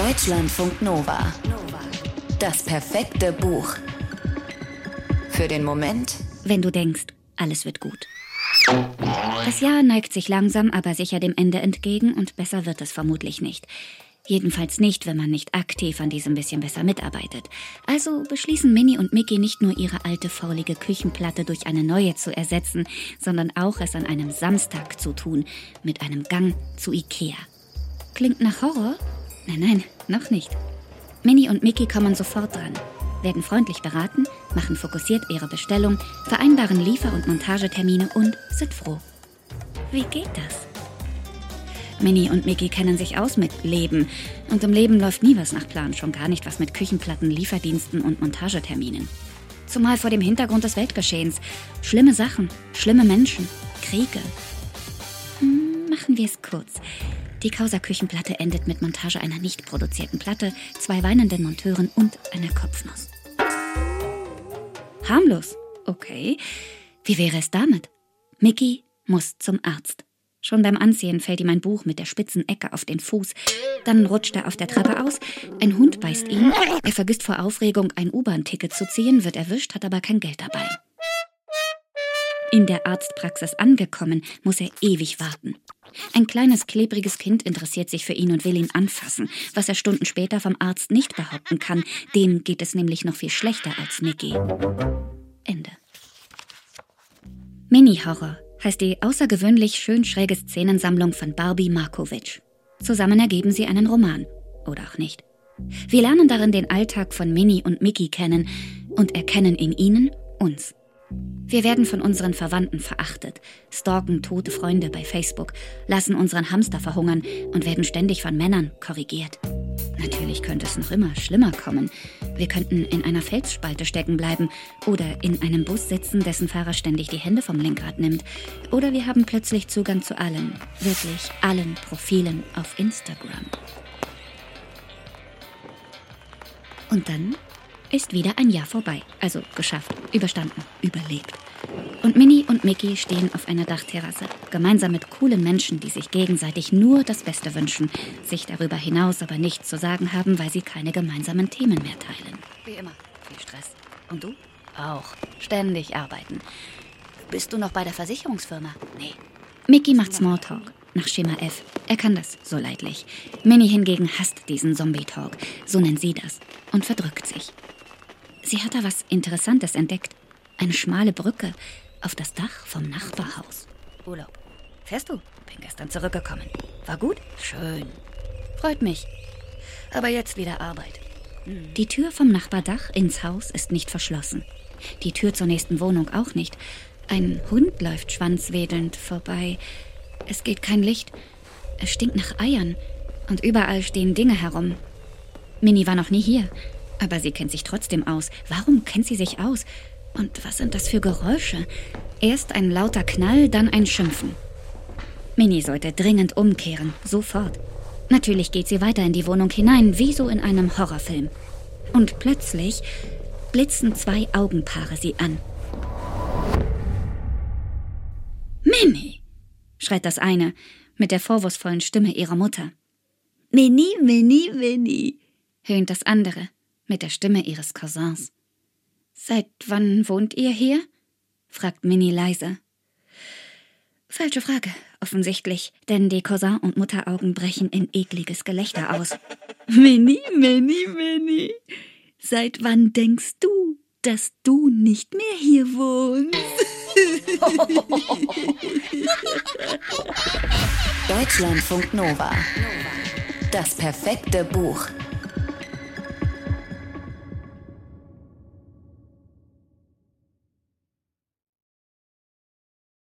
Deutschlandfunk Nova. Das perfekte Buch. Für den Moment, wenn du denkst, alles wird gut. Das Jahr neigt sich langsam, aber sicher dem Ende entgegen und besser wird es vermutlich nicht. Jedenfalls nicht, wenn man nicht aktiv an diesem bisschen besser mitarbeitet. Also beschließen Minnie und Mickey nicht nur ihre alte, faulige Küchenplatte durch eine neue zu ersetzen, sondern auch es an einem Samstag zu tun, mit einem Gang zu Ikea. Klingt nach Horror? Nein, noch nicht. Minnie und Mickey kommen sofort dran, werden freundlich beraten, machen fokussiert ihre Bestellung, vereinbaren Liefer- und Montagetermine und sind froh. Wie geht das? Minnie und Mickey kennen sich aus mit Leben. Und im Leben läuft nie was nach Plan, schon gar nicht was mit Küchenplatten, Lieferdiensten und Montageterminen. Zumal vor dem Hintergrund des Weltgeschehens. Schlimme Sachen, schlimme Menschen, Kriege. Machen wir es kurz. Die Causa-Küchenplatte endet mit Montage einer nicht produzierten Platte, 2 weinenden Monteuren und einer Kopfnuss. Harmlos, okay. Wie wäre es damit? Mickey muss zum Arzt. Schon beim Anziehen fällt ihm ein Buch mit der spitzen Ecke auf den Fuß. Dann rutscht er auf der Treppe aus, ein Hund beißt ihn, er vergisst vor Aufregung ein U-Bahn-Ticket zu ziehen, wird erwischt, hat aber kein Geld dabei. In der Arztpraxis angekommen, muss er ewig warten. Ein kleines, klebriges Kind interessiert sich für ihn und will ihn anfassen, was er Stunden später vom Arzt nicht behaupten kann. Dem geht es nämlich noch viel schlechter als Mickey. Ende. Mini-Horror heißt die außergewöhnlich schön schräge Szenensammlung von Barbie Markovic. Zusammen ergeben sie einen Roman. Oder auch nicht. Wir lernen darin den Alltag von Minnie und Mickey kennen und erkennen in ihnen uns. Wir werden von unseren Verwandten verachtet, stalken tote Freunde bei Facebook, lassen unseren Hamster verhungern und werden ständig von Männern korrigiert. Natürlich könnte es noch immer schlimmer kommen. Wir könnten in einer Felsspalte stecken bleiben oder in einem Bus sitzen, dessen Fahrer ständig die Hände vom Lenkrad nimmt. Oder wir haben plötzlich Zugang zu allen, wirklich allen Profilen auf Instagram. Und dann ist wieder ein Jahr vorbei. Also geschafft, überstanden, überlebt. Und Minnie und Mickey stehen auf einer Dachterrasse, gemeinsam mit coolen Menschen, die sich gegenseitig nur das Beste wünschen, sich darüber hinaus aber nichts zu sagen haben, weil sie keine gemeinsamen Themen mehr teilen. Wie immer, viel Stress. Und du? Auch. Ständig arbeiten. Bist du noch bei der Versicherungsfirma? Nee. Mickey macht Smalltalk, nach Schema F. Er kann das so leidlich. Minnie hingegen hasst diesen Zombie-Talk, so nennt sie das, und verdrückt sich. Sie hat da was Interessantes entdeckt. Eine schmale Brücke auf das Dach vom Nachbarhaus. Urlaub. Fährst du? Bin gestern zurückgekommen. War gut? Schön. Freut mich. Aber jetzt wieder Arbeit. Die Tür vom Nachbardach ins Haus ist nicht verschlossen. Die Tür zur nächsten Wohnung auch nicht. Ein Hund läuft schwanzwedelnd vorbei. Es geht kein Licht. Es stinkt nach Eiern. Und überall stehen Dinge herum. Minnie war noch nie hier. Aber sie kennt sich trotzdem aus. Warum kennt sie sich aus? Und was sind das für Geräusche? Erst ein lauter Knall, dann ein Schimpfen. Minnie sollte dringend umkehren, sofort. Natürlich geht sie weiter in die Wohnung hinein, wie so in einem Horrorfilm. Und plötzlich blitzen 2 Augenpaare sie an. »Minnie«, schreit das eine mit der vorwurfsvollen Stimme ihrer Mutter. »Minnie, Minnie, Minnie«, höhnt das andere mit der Stimme ihres Cousins. »Seit wann wohnt ihr hier?« fragt Minnie leise. Falsche Frage, offensichtlich, denn die Cousin- und Mutteraugen brechen in ekliges Gelächter aus. »Minnie, Minnie, Minnie, seit wann denkst du, dass du nicht mehr hier wohnst?« Deutschlandfunk Nova. Das perfekte Buch.